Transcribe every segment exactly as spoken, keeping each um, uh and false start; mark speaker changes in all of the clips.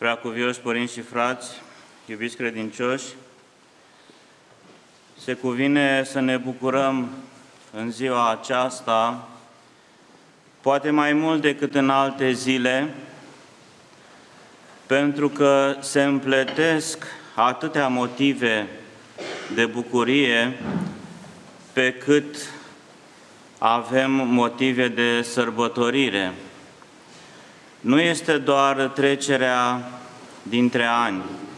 Speaker 1: Preacuvioși părinți și frați, iubiți credincioși, se cuvine să ne bucurăm în ziua aceasta, poate mai mult decât în alte zile, pentru că se împletesc atâtea motive de bucurie pe cât avem motive de sărbătorire. Nu este doar trecerea dintre ani,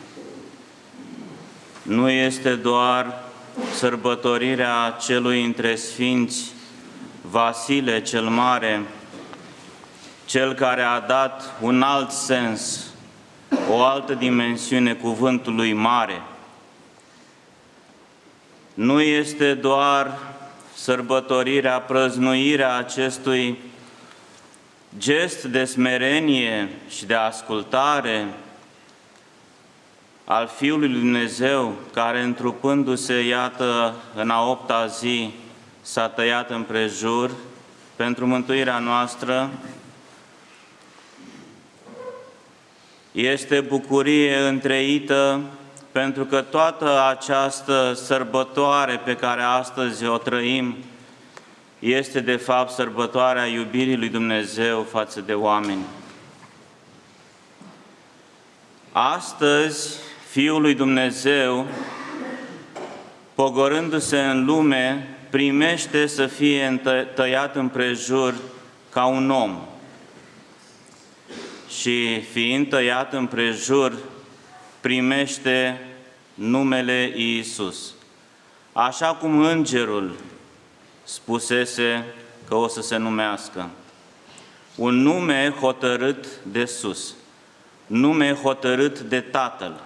Speaker 1: nu este doar sărbătorirea celui între sfinți, Vasile cel Mare, cel care a dat un alt sens, o altă dimensiune cuvântului mare. Nu este doar sărbătorirea, prăznuirea acestui gest de smerenie și de ascultare al Fiului lui Dumnezeu, care întrupându-se, iată, în a opta zi, s-a tăiat împrejur pentru mântuirea noastră. Este bucurie întreită pentru că toată această sărbătoare pe care astăzi o trăim este de fapt sărbătoarea iubirii lui Dumnezeu față de oameni. Astăzi, Fiul lui Dumnezeu, pogorându-se în lume, primește să fie tăiat împrejur ca un om. Și fiind tăiat împrejur, primește numele Iisus. Așa cum îngerul spusese că o să se numească. Un nume hotărât de sus, nume hotărât de Tatăl.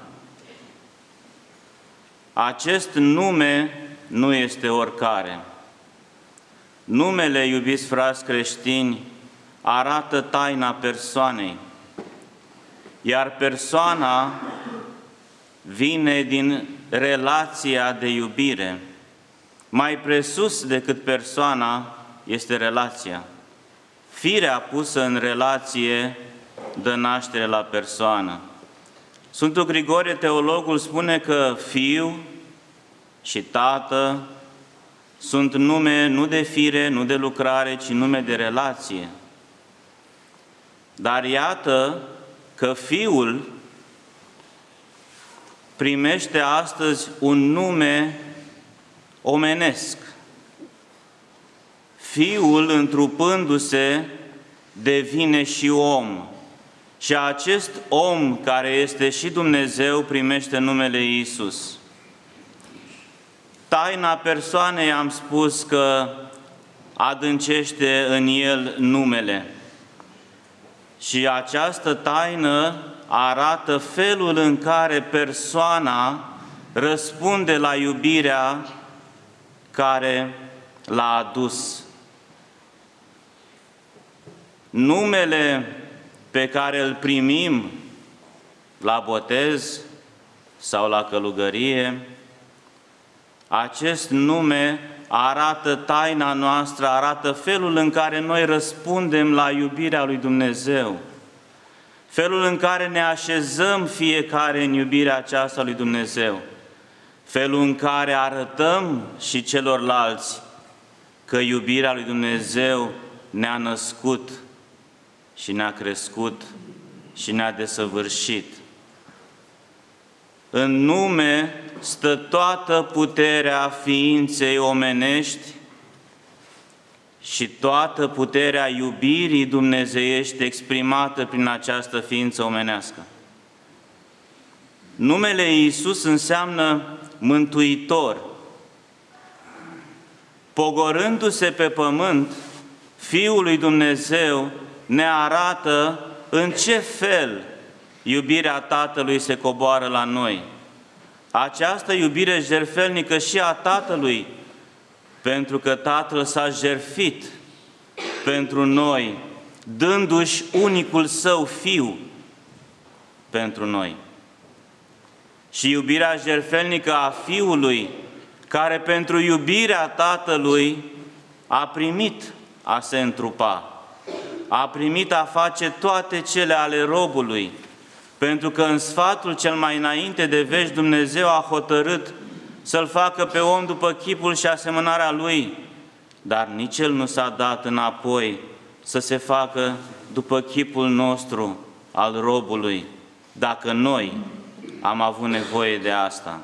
Speaker 1: Acest nume nu este oricare. Numele, iubiți frați creștini, arată taina persoanei, iar persoana vine din relația de iubire. Mai presus decât persoana este relația. Firea pusă în relație dă naștere la persoană. Sfântul Grigorie, teologul, spune că Fiu și Tată sunt nume nu de fire, nu de lucrare, ci nume de relație. Dar iată că Fiul primește astăzi un nume omenesc. Fiul, întrupându-se, devine și om. Și acest om, care este și Dumnezeu, primește numele Iisus. Taina persoanei, am spus că adâncește în el numele. Și această taină arată felul în care persoana răspunde la iubirea care l-a adus. Numele pe care îl primim la botez sau la călugărie, acest nume arată taina noastră, arată felul în care noi răspundem la iubirea lui Dumnezeu, felul în care ne așezăm fiecare în iubirea aceasta lui Dumnezeu, felul în care arătăm și celorlalți că iubirea lui Dumnezeu ne-a născut și ne-a crescut și ne-a desăvârșit. În nume stă toată puterea ființei omenești și toată puterea iubirii dumnezeiești exprimată prin această ființă omenească. Numele Iisus înseamnă mântuitor. Pogorându-se pe pământ, Fiul lui Dumnezeu ne arată în ce fel iubirea Tatălui se coboară la noi. Această iubire jertfelnică și a Tatălui, pentru că Tatăl s-a jertfit pentru noi, dându-și unicul Său Fiu pentru noi. Și iubirea jertfelnică a Fiului, care pentru iubirea Tatălui a primit a se întrupa, a primit a face toate cele ale robului, pentru că în sfatul cel mai înainte de veci Dumnezeu a hotărât să-l facă pe om după chipul și asemănarea lui, dar nici el nu s-a dat înapoi să se facă după chipul nostru al robului, dacă noi am avut nevoie de asta.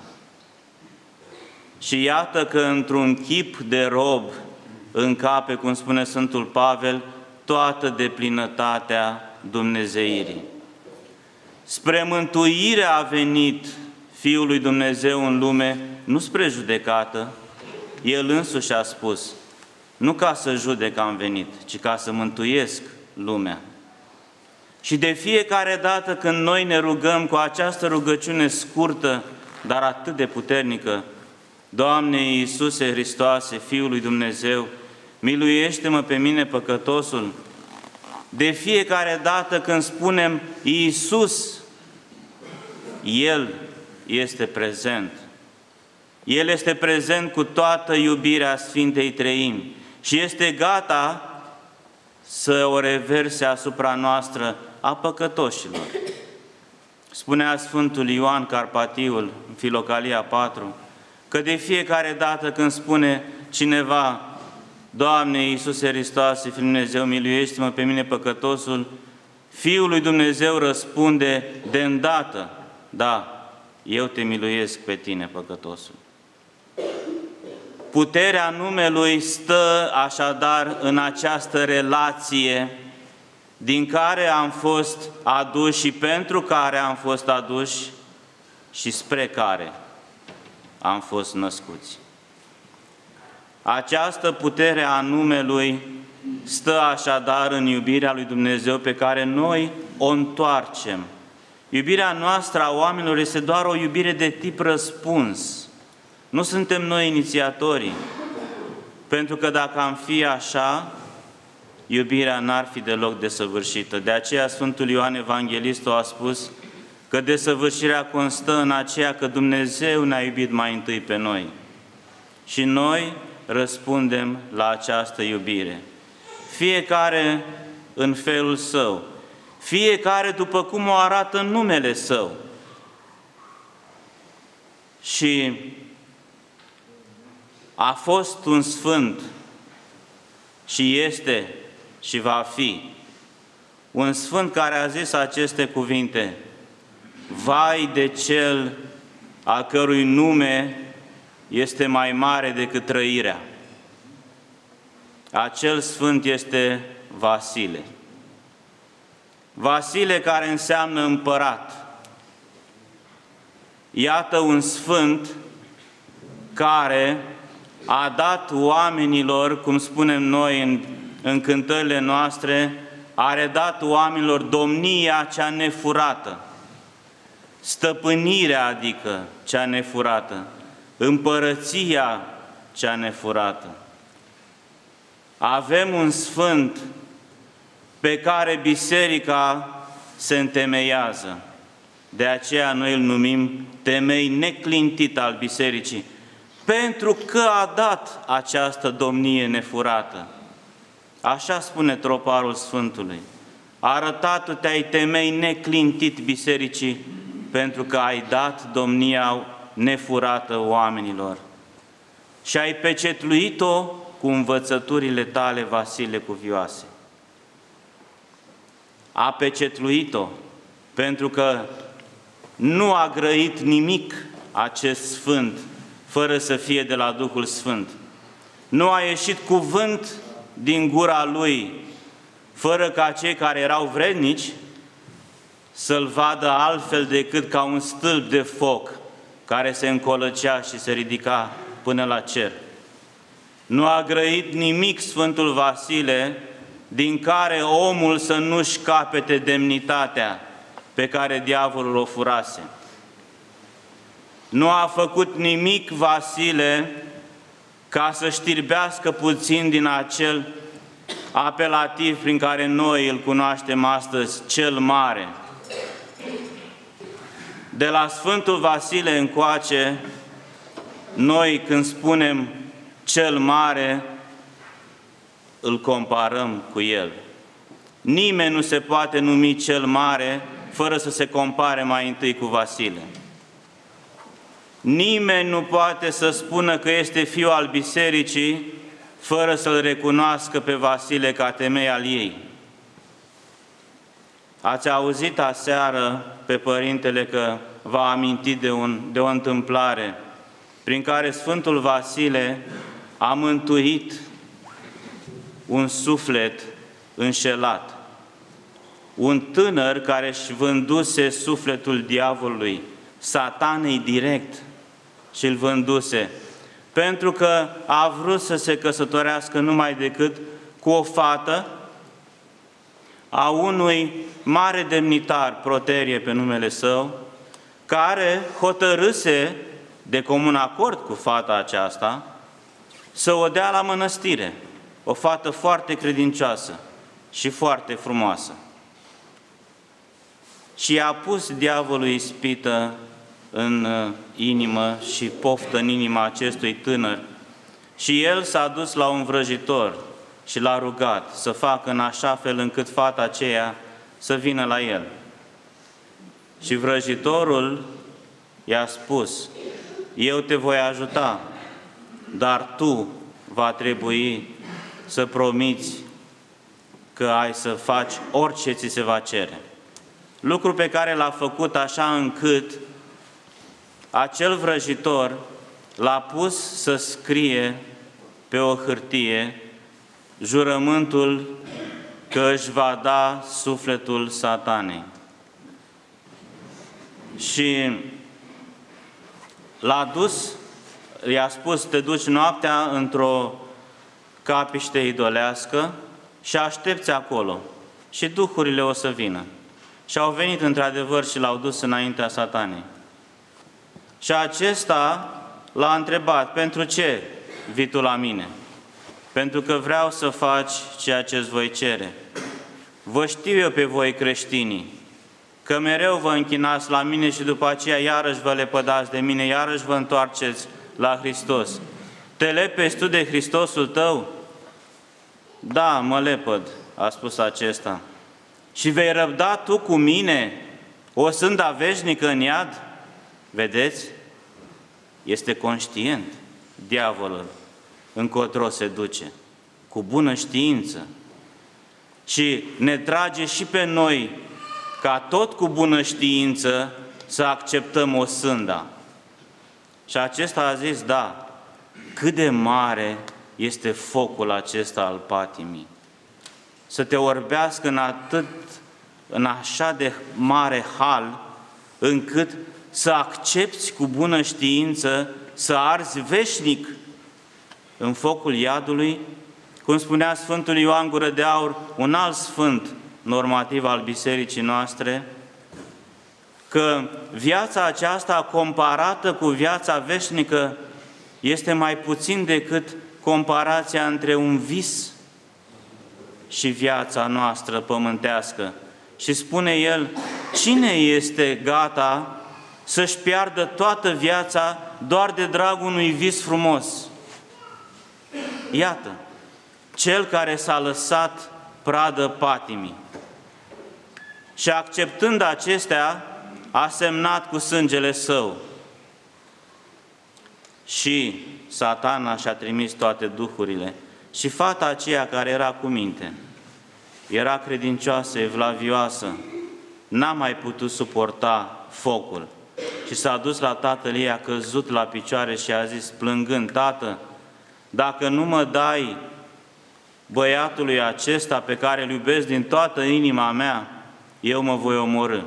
Speaker 1: Și iată că într-un chip de rob încape, cum spune Sfântul Pavel, toată deplinătatea dumnezeirii. Spre mântuire a venit Fiul lui Dumnezeu în lume, nu spre judecată. El însuși a spus, nu ca să judec am venit, ci ca să mântuiesc lumea. Și de fiecare dată când noi ne rugăm cu această rugăciune scurtă, dar atât de puternică, Doamne Iisuse Hristoase, Fiul lui Dumnezeu, miluiește-mă pe mine păcătosul, de fiecare dată când spunem Iisus, El este prezent. El este prezent cu toată iubirea Sfintei Treimi și este gata să o reverse asupra noastră a păcătoșilor. Spunea Sfântul Ioan Carpatiul, în Filocalia patru, că de fiecare dată când spune cineva, Doamne Iisuse Hristoase, Fiul lui Dumnezeu, miluiește-mă pe mine păcătosul, Fiul lui Dumnezeu răspunde de îndată, da, eu te miluiesc pe tine, păcătosul. Puterea numelui stă așadar în această relație din care am fost aduși și pentru care am fost aduși și spre care am fost născuți. Această putere a numelui stă așadar în iubirea lui Dumnezeu pe care noi o întoarcem. Iubirea noastră a oamenilor este doar o iubire de tip răspuns. Nu suntem noi inițiatorii, pentru că dacă am fi așa, iubirea n-ar fi deloc desăvârșită. De aceea Sfântul Ioan Evanghelistul a spus că desăvârșirea constă în aceea că Dumnezeu ne-a iubit mai întâi pe noi. Și noi răspundem la această iubire. Fiecare în felul său, fiecare după cum o arată numele Său. Și a fost un sfânt și este și va fi un sfânt care a zis aceste cuvinte: vai de cel a cărui nume este mai mare decât trăirea. Acel sfânt este Vasile. Vasile, care înseamnă împărat. Iată un sfânt care a dat oamenilor, cum spunem noi în, în cântările noastre, a redat oamenilor domnia cea nefurată, stăpânirea, adică cea nefurată, împărăția cea nefurată. Avem un sfânt pe care biserica se întemeiază. De aceea noi îl numim temei neclintit al bisericii, pentru că a dat această domnie nefurată. Așa spune troparul Sfântului. Arătat-te ai temei neclintit bisericii, pentru că ai dat domnia nefurată oamenilor. Și ai pecetluit-o cu învățăturile tale, Vasile, cuvioase. A pecetluit-o pentru că nu a grăit nimic acest sfânt fără să fie de la Duhul Sfânt. Nu a ieșit cuvânt din gura lui fără ca cei care erau vrednici să-l vadă altfel decât ca un stâlp de foc care se încolăcea și se ridica până la cer. Nu a grăit nimic Sfântul Vasile din care omul să nu-și capete demnitatea pe care diavolul o furase. Nu a făcut nimic Vasile ca să știrbească puțin din acel apelativ prin care noi îl cunoaștem astăzi, cel mare. De la Sfântul Vasile încoace, noi când spunem cel mare, îl comparăm cu el. Nimeni nu se poate numi cel mare fără să se compare mai întâi cu Vasile. Nimeni nu poate să spună că este fiul al bisericii fără să-l recunoască pe Vasile ca temei al ei. Ați auzit aseară pe părintele că v-a amintit de, un, de o întâmplare prin care Sfântul Vasile a mântuit un suflet înșelat. Un tânăr care își vânduse sufletul diavolului, Satanei direct, și îl vânduse, pentru că a vrut să se căsătorească numai decât cu o fată a unui mare demnitar, Proterie pe numele său, care hotărâse de comun acord cu fata aceasta să o dea la mănăstire, o fată foarte credincioasă și foarte frumoasă. Și i-a pus diavolul ispită în inimă și poftă în inima acestui tânăr și el s-a dus la un vrăjitor și l-a rugat să facă în așa fel încât fata aceea să vină la el. Și vrăjitorul i-a spus: eu te voi ajuta, dar tu va trebui să promiți că ai să faci orice ți se va cere. Lucru pe care l-a făcut așa încât acel vrăjitor l-a pus să scrie pe o hârtie jurământul că își va da sufletul Satanei. Și l-a dus, i-a spus: te duci noaptea într-o capiște idolească și aștepți acolo și duhurile o să vină. Și au venit într-adevăr și l-au dus înaintea Satanei. Și acesta l-a întrebat: pentru ce vii tu la mine? Pentru că vreau să faci ceea ce îți voi cere. Vă știu eu pe voi creștinii, că mereu vă închinați la mine și după aceea iarăși vă lepădați de mine, iarăși vă întoarceți la Hristos. Te lepezi tu de Hristosul tău? Da, mă lepăd, a spus acesta. Și vei răbda tu cu mine o sânda veșnică în iad? Vedeți? Este conștient diavolul încotro se duce, cu bună știință. Și ne trage și pe noi, ca tot cu bună știință, să acceptăm o sânda. Și acesta a zis: da, cât de mare este focul acesta al patimii. Să te orbească în atât, în așa de mare hal, încât să accepți cu bună știință să arzi veșnic în focul iadului, cum spunea Sfântul Ioan Gură de Aur, un alt sfânt normativ al bisericii noastre, că viața aceasta comparată cu viața veșnică este mai puțin decât comparația între un vis și viața noastră pământească. Și spune el: cine este gata să-și piardă toată viața doar de dragul unui vis frumos? Iată, cel care s-a lăsat pradă patimii și acceptând acestea, a semnat cu sângele său. Și Satana și-a trimis toate duhurile. Și fata aceea care era cu minte, era credincioasă, evlavioasă, n-a mai putut suporta focul. Și s-a dus la tatăl ei, a căzut la picioare și a zis plângând: tată, dacă nu mă dai băiatului acesta pe care îl iubesc din toată inima mea, eu mă voi omorî.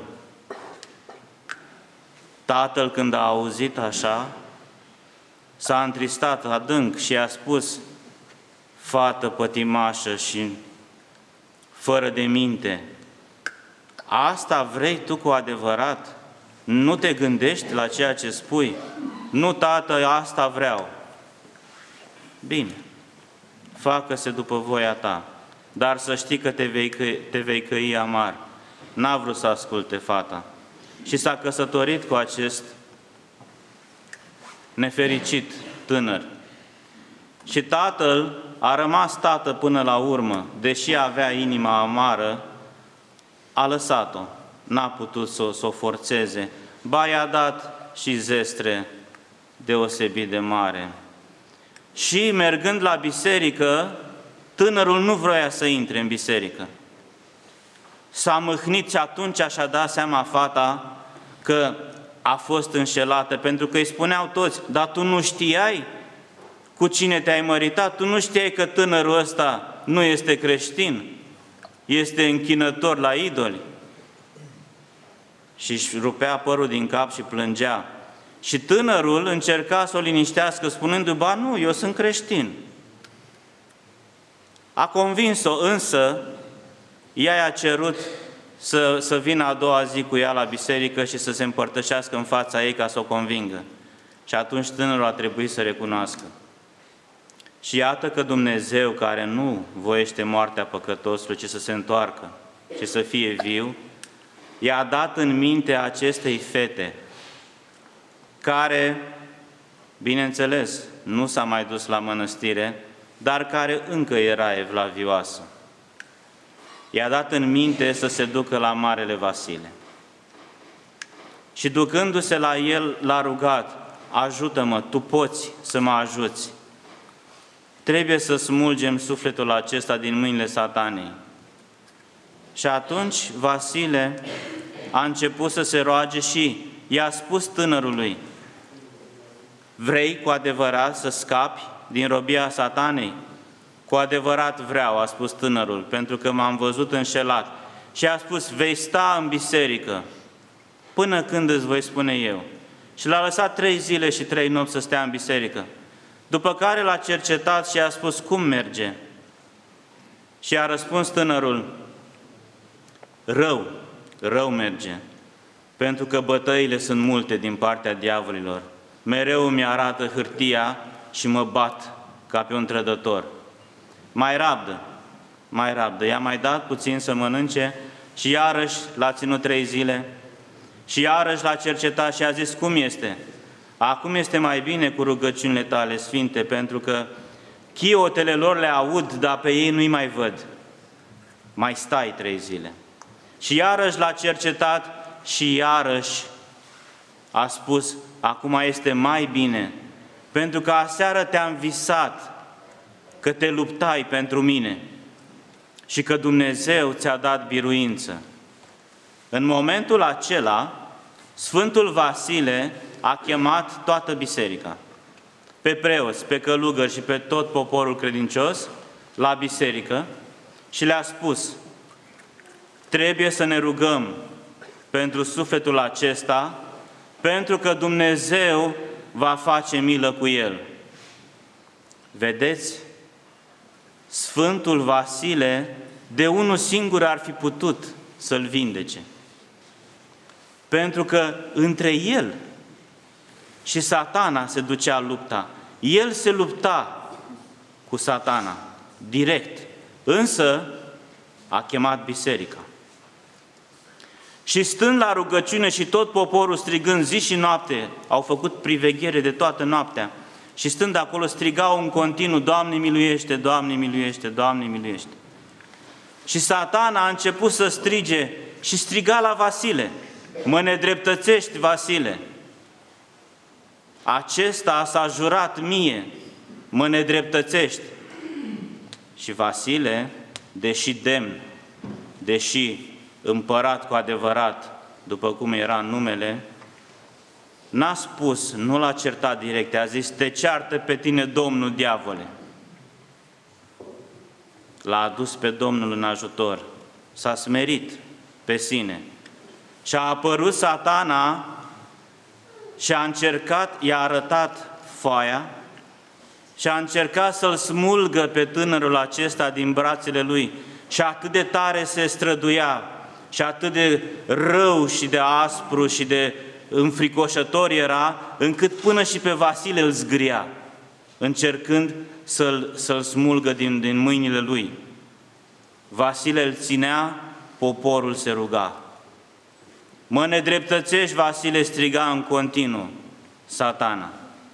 Speaker 1: Tatăl, când a auzit așa, s-a întristat adânc și a spus: fată pătimașă și fără de minte, asta vrei tu cu adevărat? Nu te gândești la ceea ce spui? Nu, tată, asta vreau. Bine, facă-se după voia ta, dar să știi că te vei, căi, te vei căi amar. N-a vrut să asculte fata și s-a căsătorit cu acest nefericit tânăr. Și tatăl a rămas tată până la urmă, deși avea inima amară, a lăsat-o. n-a putut să, să o forțeze, ba i-a dat și zestre deosebit de mare. Și mergând la biserică, tânărul nu vroia să intre în biserică. S-a mâhnit și atunci și-a dat seama fata că a fost înșelată, pentru că îi spuneau toți: dar tu nu știai cu cine te-ai măritat? Tu nu știai că tânărul ăsta nu este creștin, este închinător la idoli? Și își rupea părul din cap și plângea. Și tânărul încerca să o liniștească, spunându-i: ba nu, eu sunt creștin. A convins-o, însă ea i-a cerut să, să vină a doua zi cu ea la biserică și să se împărtășească în fața ei ca să o convingă. Și atunci tânărul a trebuit să recunoască. Și iată că Dumnezeu, care nu voiește moartea păcătosului, ci să se întoarcă și să fie viu, i-a dat în minte acestei fete, care, bineînțeles, nu s-a mai dus la mănăstire, dar care încă era evlavioasă. I-a dat în minte să se ducă la Marele Vasile. Și ducându-se la el, l-a rugat: ajută-mă, tu poți să mă ajuți. Trebuie să smulgem sufletul acesta din mâinile Satanei. Și atunci Vasile a început să se roage și i-a spus tânărului: vrei cu adevărat să scapi din robia Satanei? Cu adevărat vreau, a spus tânărul, pentru că m-am văzut înșelat. Și a spus: vei sta în biserică până când îți voi spune eu. Și l-a lăsat trei zile și trei nopți să stea în biserică. După care l-a cercetat și a spus: cum merge? Și a răspuns tânărul: rău, rău merge, pentru că bătăile sunt multe din partea diavolilor. Mereu mi arată hârtia și mă bat ca pe un trădător. Mai rabdă, mai rabdă. I-a mai dat puțin să mănânce și iarăși l-a ținut trei zile și iarăși l-a cercetat și a zis: cum este? Acum este mai bine cu rugăciunile tale sfinte, pentru că chiotele lor le aud, dar pe ei nu-i mai văd. Mai stai trei zile. Și iarăși l-a cercetat și iarăși a spus: acum este mai bine, pentru că aseară te-am visat că te luptai pentru mine și că Dumnezeu ți-a dat biruință. În momentul acela, Sfântul Vasile a chemat toată biserica, pe preoți, pe călugări și pe tot poporul credincios la biserică și le-a spus: trebuie să ne rugăm pentru sufletul acesta, pentru că Dumnezeu va face milă cu el. Vedeți? Sfântul Vasile de unul singur ar fi putut să-l vindece. Pentru că între el și Satana se ducea lupta. El se lupta cu Satana, direct. Însă a chemat biserica. Și stând la rugăciune și tot poporul strigând zi și noapte, au făcut priveghere de toată noaptea, și stând acolo strigau în continuu: Doamne miluiește, Doamne miluiește, Doamne miluiește. Și Satana a început să strige și striga la Vasile: mă nedreptățești, Vasile. Acesta s-a jurat mie, mă nedreptățești. Și Vasile, deși demn, deși împărat cu adevărat, după cum era numele, n-a spus, nu l-a certat direct, a zis: te ceartă pe tine Domnul, diavole. L-a adus pe Domnul în ajutor, s-a smerit pe sine. Și a apărut Satana și a încercat, i-a arătat foaia și a încercat să-l smulgă pe tânărul acesta din brațele lui. Și atât de tare se străduia și atât de rău și de aspru și de înfricoșător era, încât până și pe Vasile îl zgâria, încercând să-l, să-l smulgă din, din mâinile lui. Vasile îl ținea, poporul se ruga. Mă nedreptățești, Vasile, striga în continuu Satana.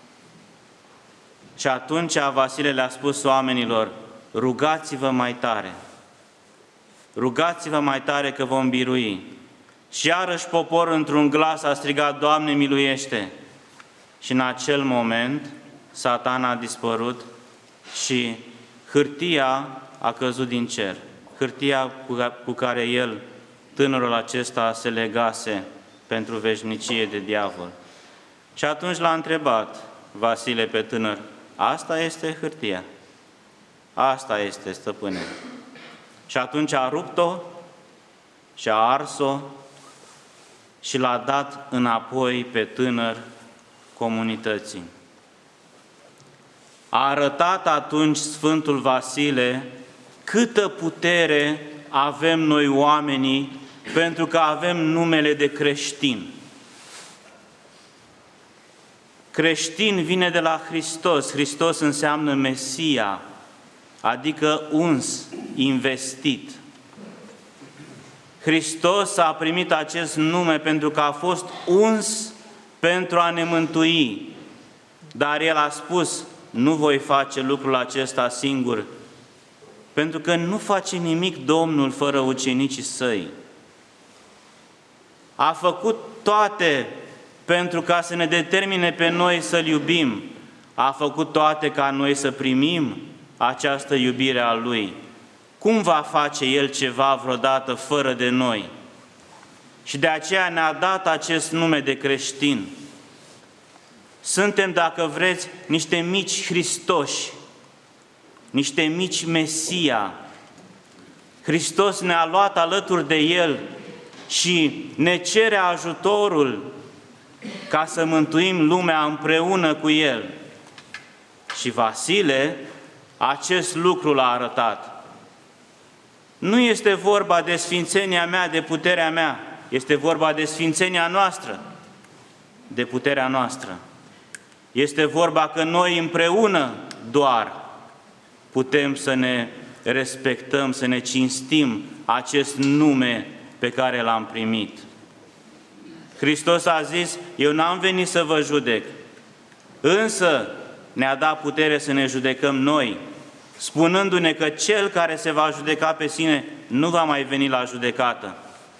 Speaker 1: Și atunci Vasile le-a spus oamenilor: rugați-vă mai tare, rugați-vă mai tare că vom birui. Și iarăși poporul într-un glas a strigat, Doamne, miluiește! Și în acel moment Satana a dispărut și hârtia a căzut din cer. Hârtia cu care el, tânărul acesta, se legase pentru veșnicie de diavol. Și atunci l-a întrebat Vasile pe tânăr, asta este hârtia? Asta este, stăpâne. Și atunci a rupt-o și a ars-o și l-a dat înapoi pe tânăr comunității. A arătat atunci Sfântul Vasile câtă putere avem noi oamenii pentru că avem numele de creștin. Creștin vine de la Hristos. Hristos înseamnă Mesia, adică uns, investit. Hristos a primit acest nume pentru că a fost uns pentru a ne mântui. Dar El a spus, nu voi face lucrul acesta singur, pentru că nu face nimic Domnul fără ucenicii Săi. A făcut toate pentru ca să ne determine pe noi să-L iubim. A făcut toate ca noi să primim această iubire a Lui. Cum va face El ceva vreodată fără de noi? Și de aceea ne-a dat acest nume de creștin. Suntem, dacă vreți, niște mici Hristoși, niște mici Mesia. Hristos ne-a luat alături de El și ne cere ajutorul ca să mântuim lumea împreună cu El. Și Vasile acest lucru l-a arătat. Nu este vorba de sfințenia mea, de puterea mea, este vorba de sfințenia noastră, de puterea noastră. Este vorba că noi împreună doar putem să ne respectăm, să ne cinstim acest nume pe care l-am primit. Hristos a zis, eu n-am venit să vă judec, însă ne-a dat putere să ne judecăm noi, spunându-ne că cel care se va judeca pe sine nu va mai veni la judecată.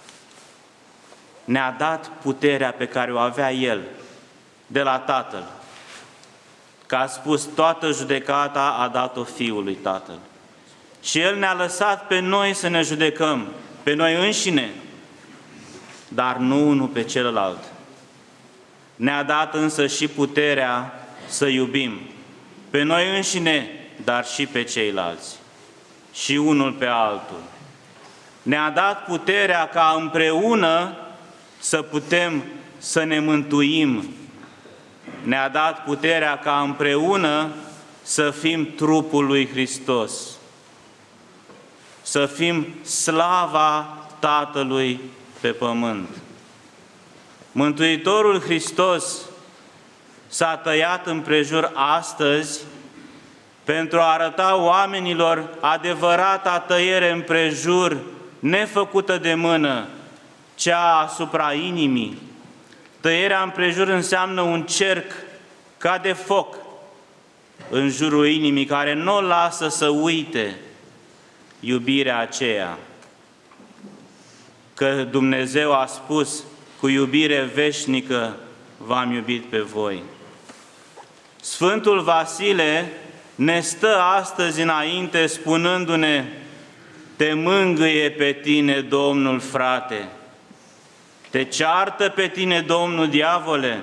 Speaker 1: Ne-a dat puterea pe care o avea El de la Tatăl, că a spus, toată judecata a dat-o Fiului Tatăl. Și El ne-a lăsat pe noi să ne judecăm, pe noi înșine, dar nu unul pe celălalt. Ne-a dat însă și puterea să iubim, pe noi înșine, dar și pe ceilalți, și unul pe altul. Ne-a dat puterea ca împreună să putem să ne mântuim. Ne-a dat puterea ca împreună să fim trupul lui Hristos, să fim slava Tatălui pe pământ. Mântuitorul Hristos s-a tăiat împrejur astăzi pentru a arăta oamenilor adevărata tăiere împrejur, nefăcută de mână, cea asupra inimii. Tăierea împrejur înseamnă un cerc ca de foc în jurul inimii, care nu o lasă să uite iubirea aceea. Că Dumnezeu a spus, cu iubire veșnică v-am iubit pe voi. Sfântul Vasile ne stă astăzi înainte spunându-ne, te mângâie pe tine Domnul, frate, te ceartă pe tine Domnul, diavole.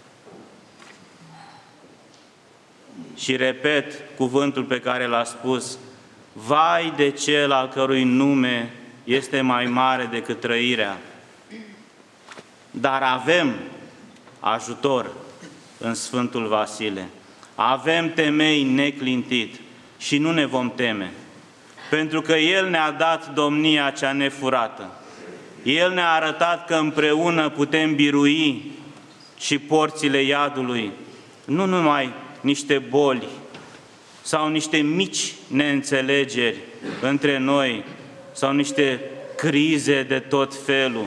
Speaker 1: Și repet cuvântul pe care l-a spus, vai de cel al cărui nume este mai mare decât trăirea. Dar avem ajutor în Sfântul Vasile. Avem temei neclintit și nu ne vom teme, pentru că El ne-a dat domnia cea nefurată. El ne-a arătat că împreună putem birui și porțile iadului, nu numai niște boli sau niște mici neînțelegeri între noi sau niște crize de tot felul.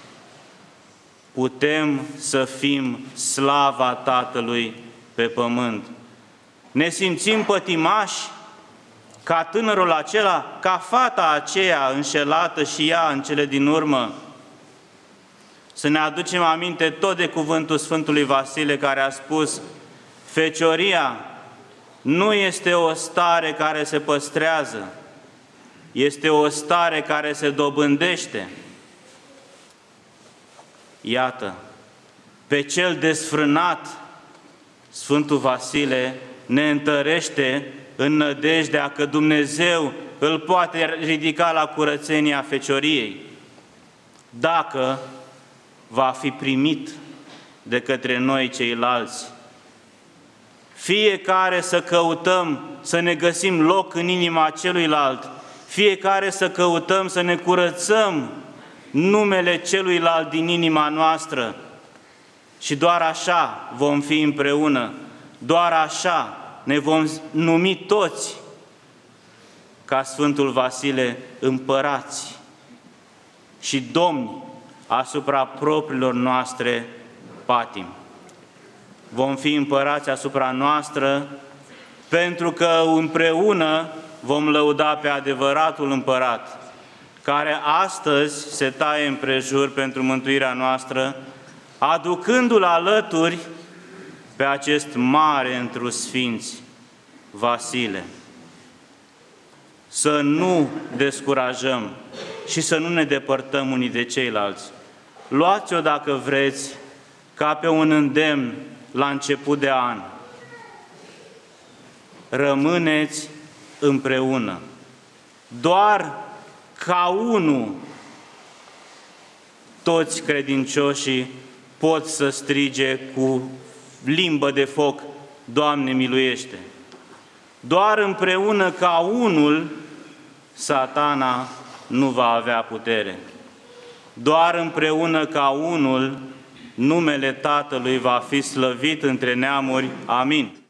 Speaker 1: Putem să fim slava Tatălui pe pământ. Ne simțim pătimași ca tânărul acela, ca fata aceea înșelată și ea în cele din urmă. Să ne aducem aminte tot de cuvântul Sfântului Vasile, care a spus: fecioria nu este o stare care se păstrează, este o stare care se dobândește. Iată, pe cel desfrânat, Sfântul Vasile ne întărește în nădejdea că Dumnezeu îl poate ridica la curățenia fecioriei, dacă va fi primit de către noi ceilalți. Fiecare să căutăm să ne găsim loc în inima celuilalt, fiecare să căutăm să ne curățăm numele celuilalt din inima noastră și doar așa vom fi împreună, doar așa ne vom numi toți ca Sfântul Vasile împărați și domni asupra propriilor noastre patimi. Vom fi împărați asupra noastră pentru că împreună vom lăuda pe adevăratul împărat, care astăzi se taie împrejur pentru mântuirea noastră, aducându-l alături pe acest mare întru sfinți, Vasile. Să nu descurajăm și să nu ne depărtăm unii de ceilalți. Luați-o, dacă vreți, ca pe un îndemn la început de an. Rămâneți împreună. Doar ca unul toți credincioșii pot să strige cu limbă de foc: Doamne, miluiește! Doar împreună ca unul Satana nu va avea putere. Doar împreună ca unul numele Tatălui va fi slăvit între neamuri. Amin.